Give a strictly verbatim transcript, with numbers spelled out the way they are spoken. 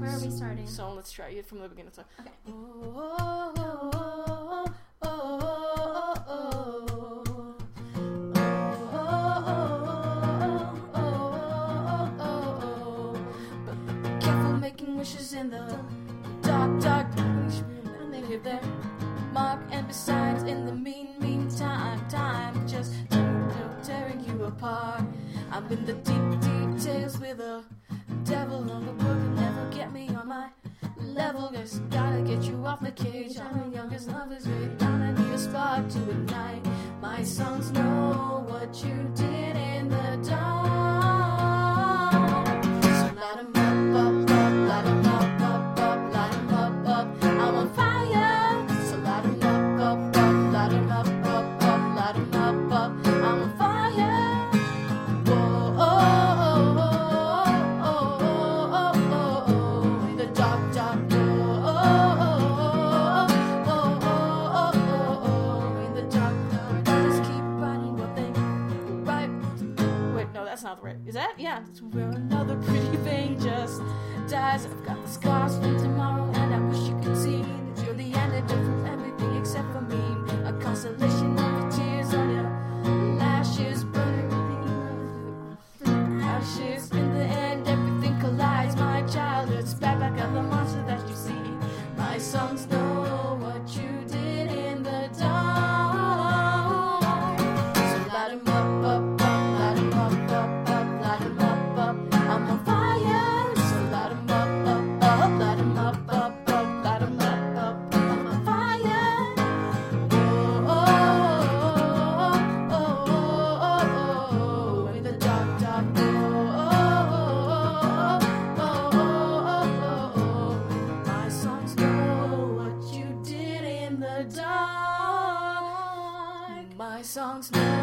Where are we starting? So let's try it from the beginning. So. Okay. Oh, oh, oh, oh, oh, oh, oh. But be careful making wishes in the dark, dark. When they live there, Mark. And besides, in the mean, mean time, time just tearing you apart. I'm in the deep details with a devil on the book and never get me on my level. Just gotta get you off the cage. I'm the youngest lovers with gonna need a spark to ignite. My songs know what you did in the dark. So light 'em up, up, up, light 'em up, up, up, light 'em up, up. I'm on fire. So light 'em up, up, up, light 'em up, up, up, light 'em up, up. I'm on fire. Whoa, oh, oh, oh, oh, oh, oh, oh, in the dark, dark, oh, oh, oh, oh, oh, oh, oh, in the dark, dark. Just keep writing what they write. Wait, no, that's not the right. Is that? Yeah. So where another pretty thing just dies. I've got the scars from tomorrow, and I wish you could see that you're the antidote from everything except for me. A constellation of the tears on your lashes, burning ashes. In the end, everything collides. My childhood's back, back of the monster that you see. My songs know what you did in the dark. So light 'em up, up, up, light 'em up, up, up, light 'em up, up. I'm on fire. So light 'em up, up, up, light 'em up, up, up, light 'em up, up. I'm on fire. Oh, oh, oh, oh, oh, oh, oh, in the dark, dark, oh, oh, oh, oh, oh, oh, oh. My songs know what you did in the dark. My songs know